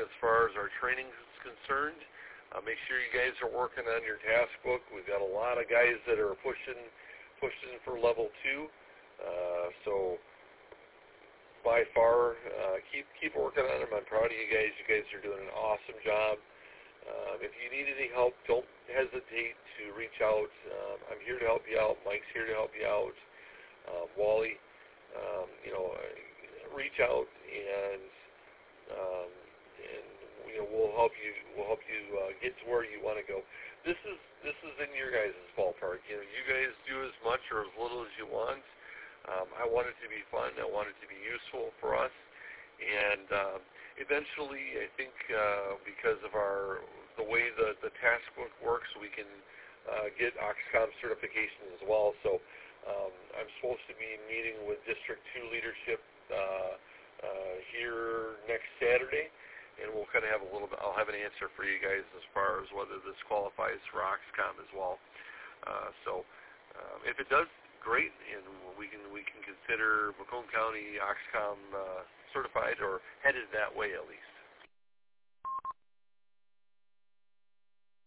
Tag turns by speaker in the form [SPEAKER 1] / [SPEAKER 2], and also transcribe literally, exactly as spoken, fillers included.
[SPEAKER 1] as far as our training is concerned. Uh, make sure you guys are working on your task book. We've got a lot of guys that are pushing pushing for level two. Uh, so by far, uh, keep keep working on them. I'm proud of you guys. You guys are doing an awesome job. Um, if you need any help, don't hesitate to reach out. Um, I'm here to help you out. Mike's here to help you out. Uh, Wally, um, you know, reach out and um, and you know we'll help you. We'll help you uh, get to where you want to go. This is this is in your guys' ballpark. You know, you guys do as much or as little as you want. Um, I want it to be fun. I want it to be useful for us. And um, eventually, I think uh, because of our the way the, the task book works, we can uh, get OXCOM certification as well. So um, I'm supposed to be meeting with District two leadership uh, uh, here next Saturday, and we'll kind of have a little bit. I'll have an answer for you guys as far as whether this qualifies for OXCOM as well. Uh, so um, if it does, great, and we can we can consider Macomb County OXCOM uh, certified or headed that way at least.